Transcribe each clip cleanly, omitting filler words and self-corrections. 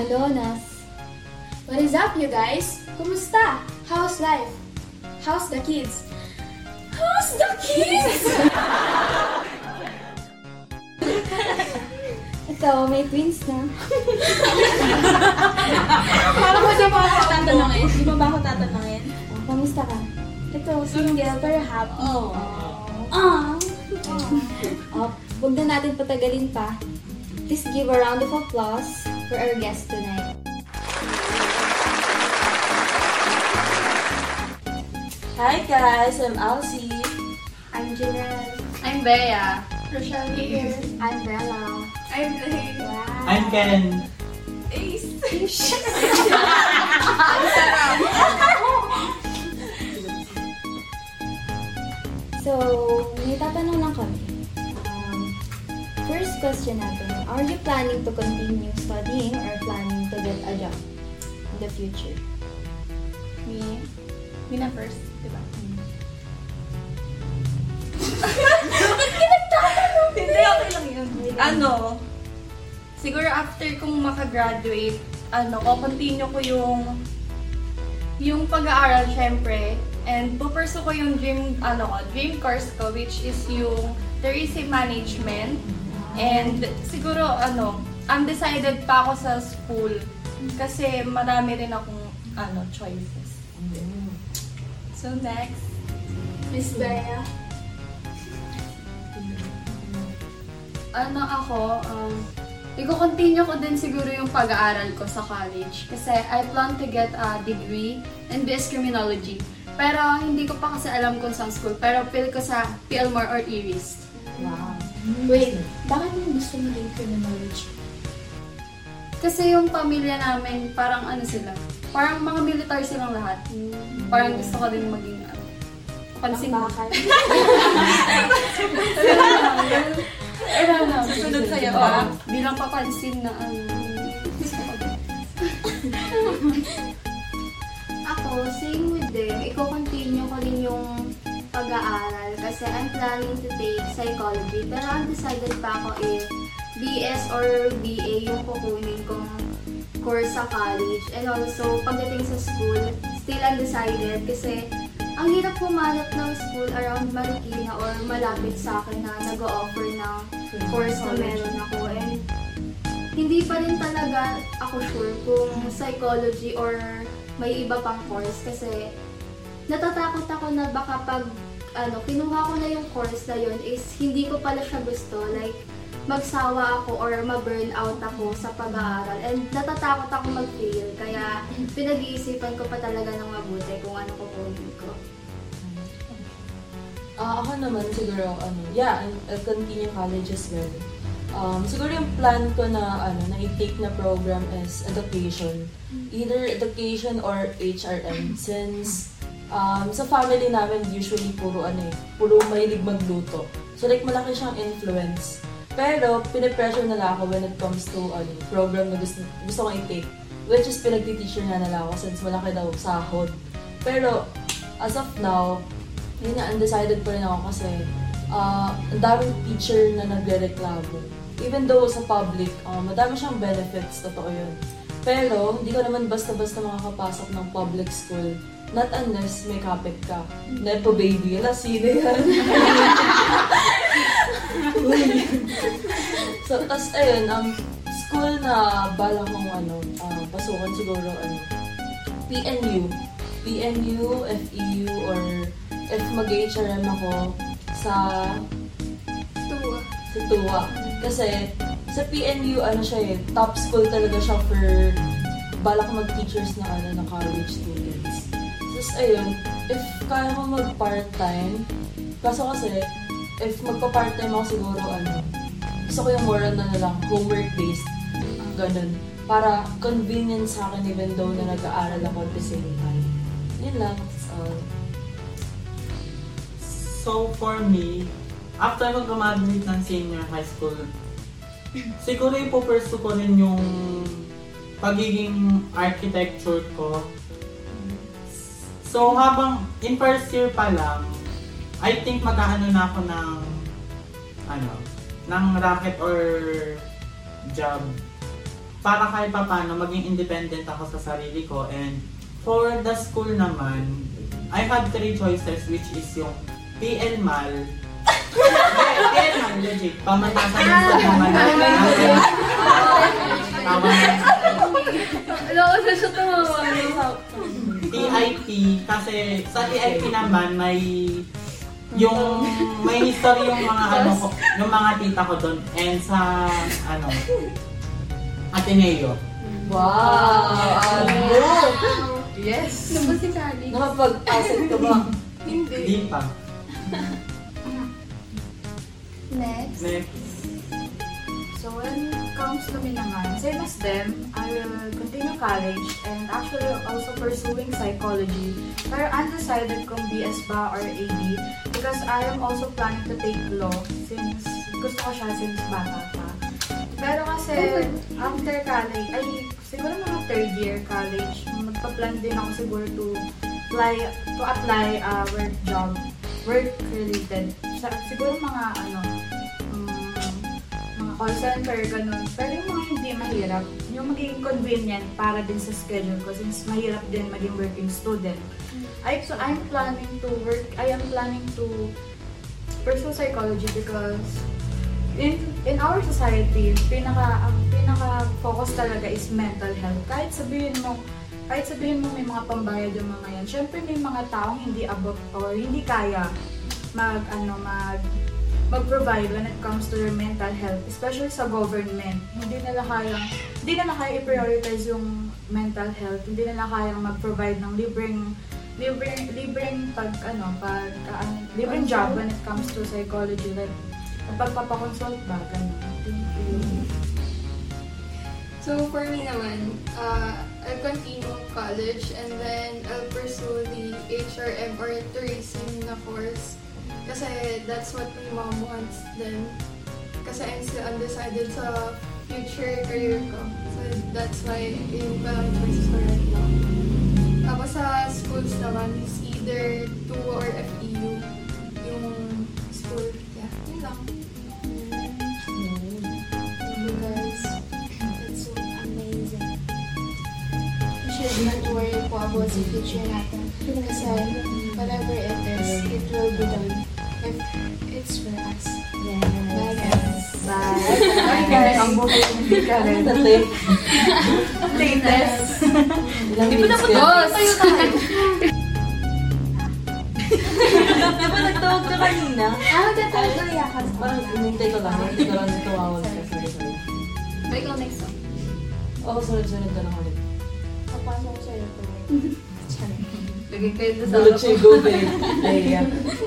Alonas. What is up, you guys? Kumusta? How's life? How's the kids? How's the kids? Ito, may twins na. Parang mo di ba ako tatanungin? Di ba ako tatanungin? Oh, kamusta ka? Ito, single pero happy. Huwag na natin patagalin pa. Please give a round of applause for our guest tonight. Hi guys, I'm Elsie. I'm Janelle. I'm Bea. Rochelle here. I'm Bella. I'm Blaine. Wow. I'm Ken. Ace. So, may tatanong lang kami. First question natin, are you planning to continue studying or planning to get a job in the future? Me? Me na first, di ba? Hindi, okay lang yun. Siguro after kong makagraduate, continue ko yung pag-aaral syempre, and pupursue ko yung dream course ko, which is yung tourism management. And siguro, undecided pa ako sa school, kasi marami rin akong, choices. So next, Miss Bea. I-continue ko din siguro yung pag-aaral ko sa college kasi I plan to get a degree in BS Criminology. Pero hindi ko pa kasi alam kung saan school, pero feel ko sa PLMOR or IRIS. Wow. Wait, bakit mo gusto maging criminology? Kasi yung pamilya namin, parang sila, parang mga militar silang lahat. Parang gusto ko din maging pansin. Bakit? Susunod sa'yo ba? Bilang papansin na gusto ko din. Ako, same with them. Iko-continue ko din yung pag-aaral kasi I'm planning to take psychology. Pero undecided pa ako if BS or BA yung kukunin kong course sa college. And also, pagdating sa school, still undecided kasi ang hirap pumanap ng school around Marikina or malapit sa akin na nag-o-offer ng course na meron ako. And hindi pa rin talaga ako sure kung psychology or may iba pang course kasi natatakot ako na baka pag kinuha ko na yung course na yun is hindi ko pala siya gusto. Like, magsawa ako or ma-burn out ako sa pag-aaral. And natatakot ako mag-fail. Kaya pinag-iisipan ko pa talaga ng mabuti kung ano kukunin ko. Ako naman siguro, I'll continue college as well. Siguro yung plan ko na i-take na program is education. Either education or HRM since sa family namin usually puro mahilig magluto. So like malaki siyang influence. Pero pinipressure nila ako when it comes to program na gusto kong i-take, which is pinagti-teacher nila ako since malaki daw sahod. Pero as of now, undecided pa rin ako kasi ang daming teacher na nagre-reklamo. Even though sa public, madami siyang benefits, totoo yun. Pero, hindi ko naman basta-basta makakapasok ng public school. Not unless may kapit ka. Nepo baby, sino yan? So, tas ayun, school na bala kong pasukan siguro, PNU, FEU, or if mag-HRM ako sa TUA. Kasi sa PNU, top school talaga siya for balak mag-teachers na college students. Tapos ayun, if kaya ko mag-part-time, kaso kasi, if magpa-part-time ako siguro, gusto ko yung more na lang, homework-based, ganun. Para convenient sa akin even though na nag-aaral ako at the same time. Yun lang, that's all. So for me, after ko graduate ng senior high school, siguro ipupursue ko rin yung pagiging architecture ko. So habang in first year pa lang, I think mag-aano na ako ng racket or job. para kahit paano maging independent ako sa sarili ko. And for the school naman, I have 3 choices, which is yung PL Mal. PL Mal, legit. Pamantasan yung sa naman. Alam ko siya tumawa. TIP, kasi sa TIP naman may history yung mga yung mga tita ko doon, and sa Ateneo. Wow! Yes! Ano ba si Kali? Nakapag-asset ka ba? Hindi pa. Next. So when it comes to me naman, same as them, I will continue college and actually also pursuing psychology. Pero undecided kung BS ba or AD because I am also planning to take law since gusto ko siya since bata pa. Pero kasi after college, siguro mga 3rd year college, magpa-plan din ako siguro to apply work related. Siguro mga call center, ganun. Pero yung mga hindi mahirap, yung magiging convenient para din sa schedule ko since mahirap din maging working student. So I am planning to pursue psychology because in our society, ang pinaka-focus talaga is mental health. Kahit sabihin mo may mga pambayad yung mga yan, syempre may mga taong hindi abot or hindi kaya mag-provide when it comes to their mental health, especially sa government. Hindi nila kaya i-prioritize yung mental health. Hindi nila kayang mag-provide ng libreng job when it comes to psychology, like pagpapakonsult ba, ganun. Thank you. So for me naman, I'll continue college and then I'll pursue the HRM or tourism na course. Kasi that's what my mom wants then. Kasi I'm still undecided sa future career ko. So that's why yung parang choices ko right now. Tapos sa schools naman is either 2 or FEU yung school. Yeah, yun lang. You guys, it's so amazing. We should not worry po about the future natin. Kasi whatever it is, it will be done. If it's for us. Yes. Bye guys. Bye. Bye guys. Ang buhay hindi ka rin. Latest. Ilang minutes ka? Tayo tayo! Di ba nagtawag ka kanina? Tatawag ko yakas. Parang inintay ko lang. Hindi ko lang tumawag ka. Sorry. Bye ko next time. Oo, sunod-sunod ka lang ulit. Papasok ko sa'yo to. Lagay kayo doon sa Bulot siya go, babe. Leia.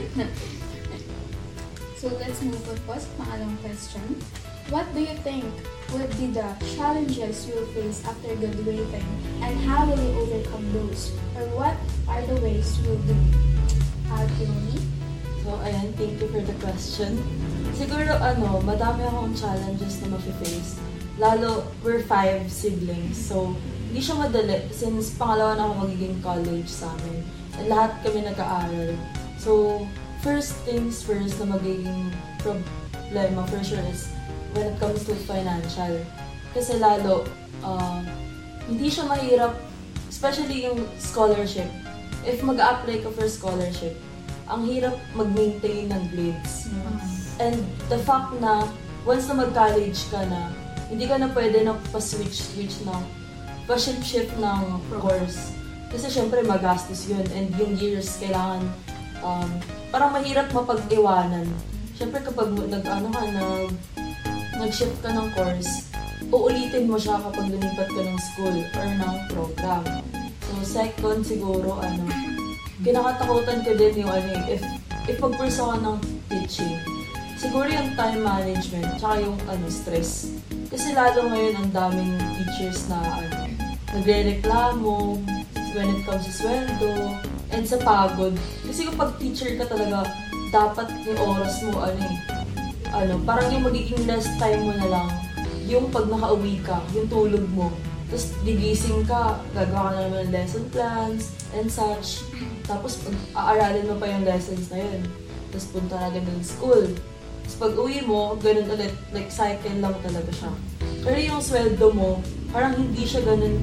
So let's move on po sa pangalawang question. What do you think would be the challenges you will face after graduating and how will you overcome those? Or what are the ways you will do? Alchemy? So, ayan, thank you for the question. Siguro, madami akong challenges na mafe-face. Lalo, we're 5 siblings. So, hindi siya madali since pangalawa na ako magiging college sa amin. And lahat kami nag-aaral. So, first things first na magiging problema for sure is when it comes to financial. Kasi lalo, hindi siya mahirap, especially yung scholarship. If mag-a-apply ka for scholarship, ang hirap mag-maintain ng grades. And the fact na once na mag-college ka na, hindi ka na pwede na pa-switch na, pa-shift ng course. Kasi syempre magastos yun and yung years kailangan parang mahirap mapag-iwanan. Syempre kapag nag-shift ka ng course, uulitin mo siya kapag lumipat ka ng school or ng program. So second siguro, kinakatakutan ko din yung if mag-pursue ka ng teaching. Siguro yung time management, tsaka yung stress. Kasi lalo ngayon ang daming teachers na nagre-reklamo when it comes sa sweldo and sa pagod. Kasi kapag teacher ka talaga, dapat yung oras mo, parang yung magiging less time mo na lang, yung pag nakauwi ka, yung tulog mo. Tapos gigising ka, gagawa ka na naman ng lesson plans and such. Tapos aaralin mo pa yung lessons na yun. Tapos punta na agad ng school. Tapos pag uwi mo, ganun ulit, like cycle lang talaga siya. Pero yung sweldo mo, parang hindi siya ganun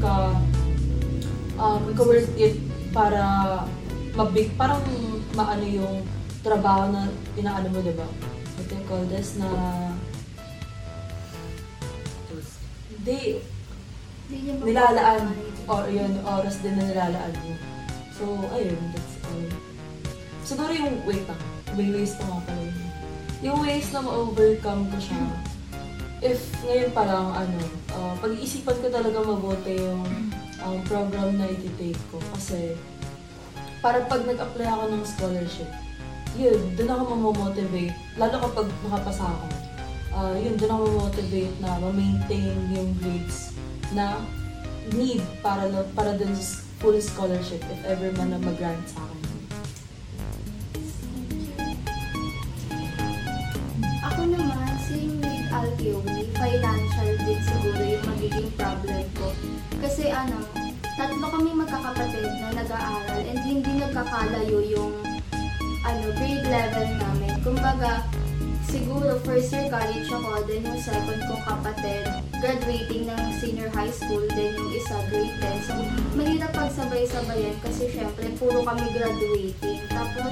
ka worth it para parang maano yung trabaho na inaano mo, diba? What do you call this? Na hindi Hindi niya nilalaan mapapansin. or yun, oras din na nilalaan mo. So, ayun, that's all. Siguro yung, wait lang, may ways pa nga pala yun. Yung ways na ma-overcome ko siya, if ngayon parang pag-iisipan ko talaga mabuti yung program na iti-take ko. Kasi, para pag nag-apply ako ng scholarship, yun, doon ako mamomotivate. Lalo kapag nakapasa ako. Yun, doon ako mamotivate na ma-maintain yung grades na need para dun sa full scholarship if ever man na mag-grant sa akin. Ako naman, same with Alkioni, financial din siguro yung magiging problem ko. Kasi tatlo kami magkakapatid na nag-aaral and hindi nagkakalayo yung grade level namin. Kumbaga, siguro first year college ako, then yung second kong kapatid, graduating ng senior high school, then yung isa grade 10. So, mahirap pagsabay-sabayan kasi syempre, puro kami graduating. Tapos,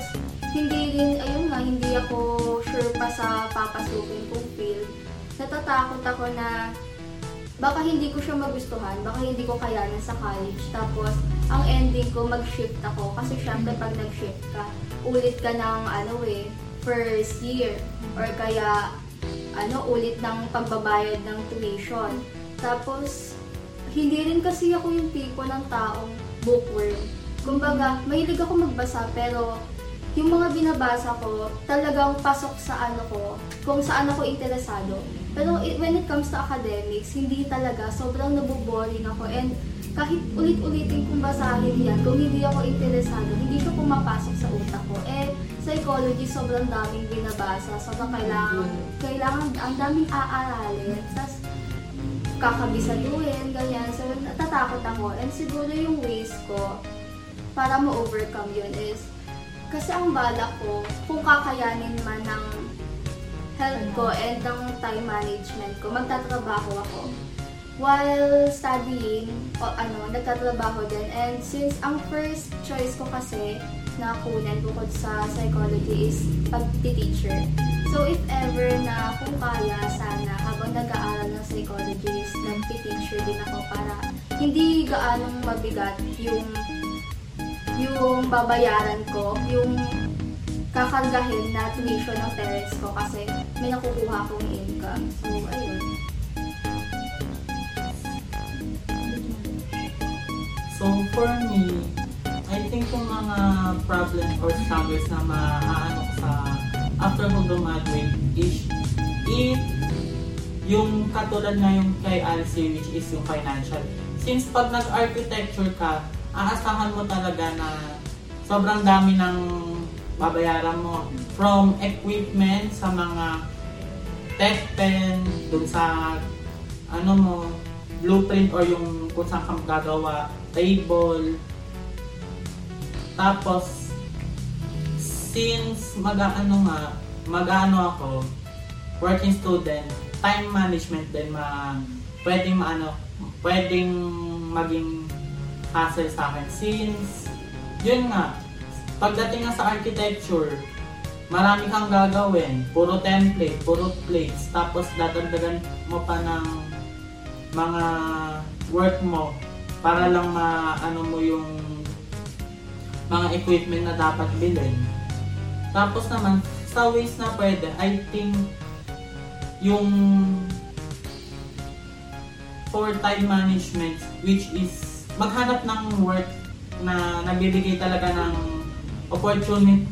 hindi ako sure pa sa papasukin kong field. Natatakot ako na baka hindi ko siya magustuhan, baka hindi ko kayanan sa college. Tapos, ang ending ko, mag-shift ako. Kasi syempre, pag nag-shift ka, ulit ka ng first year. Or kaya, ulit ng pagbabayad ng tuition. Tapos, hindi rin kasi ako yung tipo ng taong bookworm. Kumbaga, mahilig ako magbasa, pero yung mga binabasa ko, talagang pasok sa kung saan ako interesado. Pero when it comes to academics, hindi talaga, sobrang naboboring ako. And kahit ulit-ulitin kong basahin yan, kung hindi ako interesado, hindi siya pumapasok sa utak ko. Psychology, sobrang daming binabasa. Sobrang kailangan ang daming aaralin. Tapos, kakabisaduhin, ganyan. So, natatakot ako. And siguro yung ways ko para ma-overcome yun is, kasi ang balak ko, kung kakayanin man ng health ko and ng time management ko, magtatrabaho ako. While studying, nagtatrabaho din. And since ang first choice ko kasi na kunan bukod sa psychology is pag-teacher. So if ever na kung kaya, sana habang nag-aaral ng psychology is nag-teacher din ako para hindi gaanong mabigat yung babayaran ko, yung kakargahin na tuition ng parents ko kasi may nakukuha akong income. So, ayun. So, for me, I think kung mga problems or struggles na maaano sa after mo graduate is if yung katulad na yung kay Alcy, which is yung financial. Since pag nag-architecture ka, aasahan mo talaga na sobrang dami ng babayaran mo. From equipment sa mga tech pen, dun sa blueprint or yung kung saan ka gagawa, table. Tapos, since mag-ano ako, working student, time management din pwedeng maging hassle sa akin. Since, yun nga, pagdating nga sa architecture, marami kang gagawin. Puro template, puro plates. Tapos, dadagdagan mo pa ng mga work mo para lang mo yung mga equipment na dapat bilhin. Tapos naman, sa ways na pwede, I think, yung for time management, which is maghanap ng work na nagbibigay talaga ng opportunity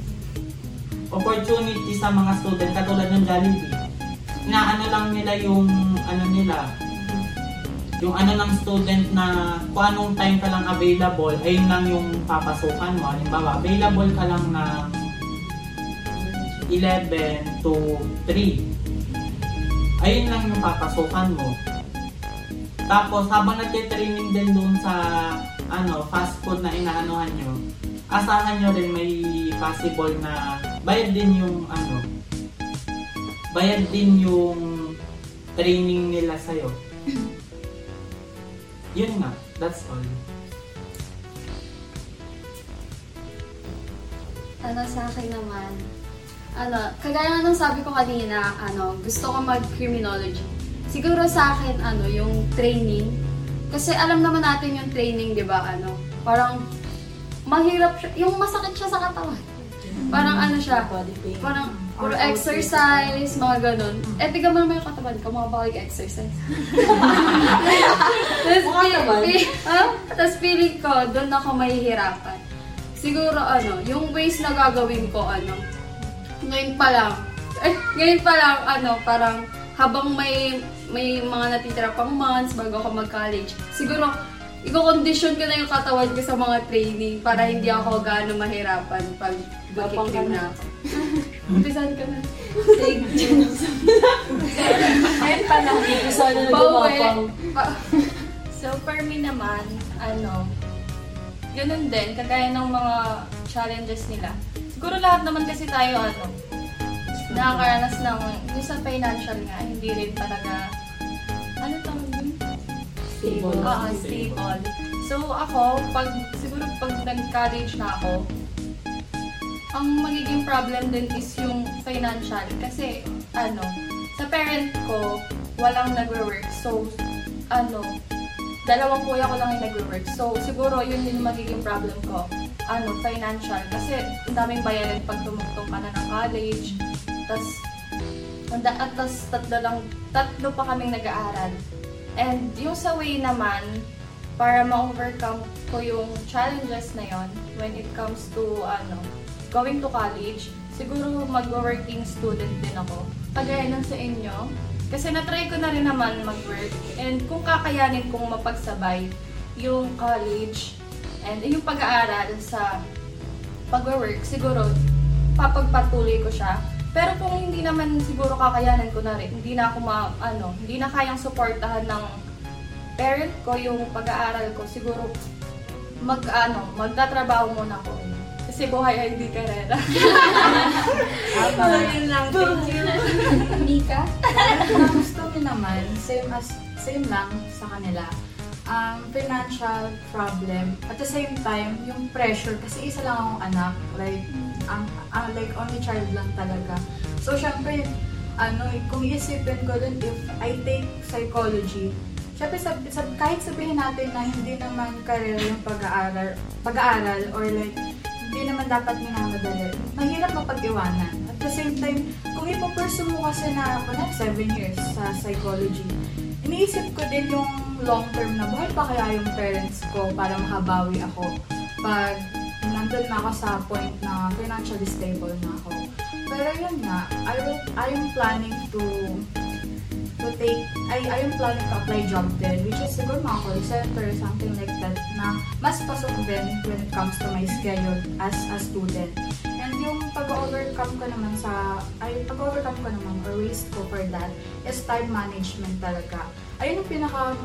sa mga student, katulad ng Jollibee. Inaano lang nila yung ng student na kung anong time ka lang available, ayun lang yung papasukan mo. Halimbawa, available ka lang na 11 to 3. Ayun lang yung papasukan mo. Tapos, habang nagtitraining din doon sa fast food na inaanohan nyo, asahan nyo rin may possible na bayad din yung training nila sa'yo. yun nga, that's all. Sa akin naman, kagaya nga ng sabi ko kanina, gusto ko mag-criminology. Siguro sa akin, yung training. Kasi alam naman natin yung training, di ba, parang mahirap siya, yung masakit siya sa katawan. Parang siya, Body pain. parang puro exercise, mga ganun. Tiga mo naman yung katawan ko, mga bawal exercise. Tapos feeling ko, doon ako mahihirapan. Siguro yung ways na gagawin ko, ngayon pa lang, parang habang may mga natitira pang months bago ako mag-college, siguro, i-condition ko na yung katawan ko sa mga training para hindi ako gaano mahirapan pag magkikrim na ako. Umpisan ka na. Take tunes. Ayun pa lang. Sana Bawal. nagumapang. So, for me naman, ganun din, kagaya ng mga challenges nila. Siguro lahat naman kasi tayo, nakakaranas ng, yung sa financial nga, hindi rin talaga, tawag yun? Stable. Stable. So, ako, siguro pag nag-college na ako, ang magiging problem din is yung financial. Kasi, sa parent ko, walang nagwo-work. So, dalawang kuya ko lang yung nagwo-work. So, siguro yun yung magiging problem ko. Financial. Kasi, ang daming bayarin pag tumutong ka na ng college. Tapos, tatlo pa kaming nag-aaral. And yung sa way naman, para ma-overcome ko yung challenges na yon when it comes to, going to college, siguro mag-working student din ako. Kagaya nun sa inyo, kasi na-try ko na rin naman mag-work. And kung kakayanin kong mapagsabay yung college and yung pag-aaral sa pag-work, siguro papagpatuloy ko siya. Pero kung hindi naman siguro kakayanan ko na rin, hindi na ako hindi na kayang suportahan ng parent ko yung pag-aaral ko, siguro magtatrabaho muna ako. Kasi buhay ay hindi karera. Yun lang, thank you. Mika? Ang gusto ko naman, same lang sa kanila. Financial problem. At the same time, yung pressure. Kasi isa lang akong anak. Like only child lang talaga. So, syempre, kung iisipin ko dun, if I take psychology, syempre, kahit sabihin natin na hindi naman career yung pag-aaral or like, hindi naman dapat minamadali. Mahirap mapag-iwanan. At the same time, kung ipapursue mo kasi na 7 years sa psychology, iniisip ko din yung long term na buhay pa kaya yung parents ko para makabawi ako pag nandun na ako sa point na financially stable na ako. Pero yun nga, I am planning to apply job din, which is siguro mga call center, something like that, na mas pasok din when it comes to my schedule as a student. And yung pag-overcome ko naman or ways ko for that is time management talaga. Ayun yung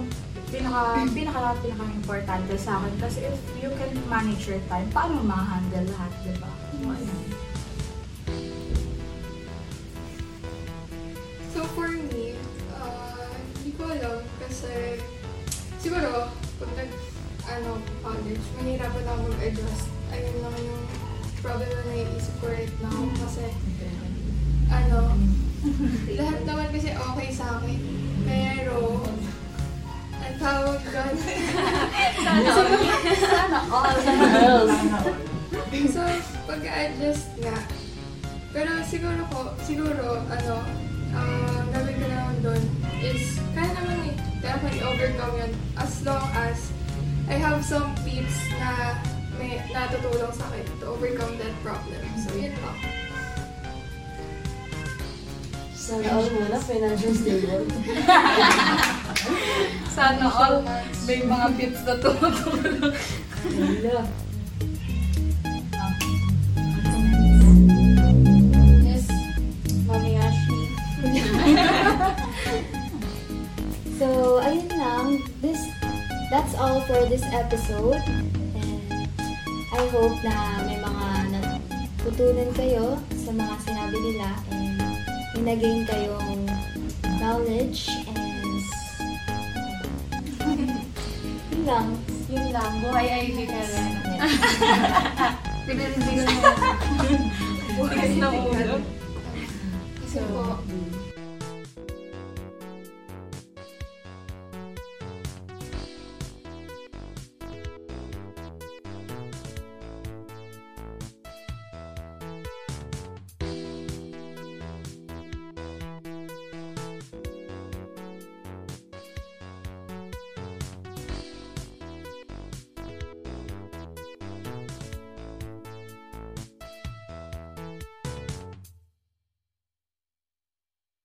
pinaka-importante sa akin kasi if you can manage your time, paano ma-handle lahat, diba? So for me, hindi ko alam kasi siguro pag college, mahirapan ako mag-adjust. Ayun lang yung problem na naiisip ko right now kasi lahat naman kasi okay sa akin. Pero ang tawag doon Sana all. so pag-adjust nga. Pero siguro gawin ko naman doon is kaya naman kaya ko i-overcome yun as long as I have some tips na may natutulong sa akin to overcome that problem. So, yun lang. Sana all muna, financial stable. Sana all may mga tips na tumutulong. Wala. Yes, Mami Ashley. So, ayun lang. That's all for this episode. And I hope na may mga natutunan kayo sa mga sinabi nila and may nagain kayong knowledge and lang. Yun lang, buhay IG ka rin. Pinarindigan mo. Buhay na ulo. Kasi po,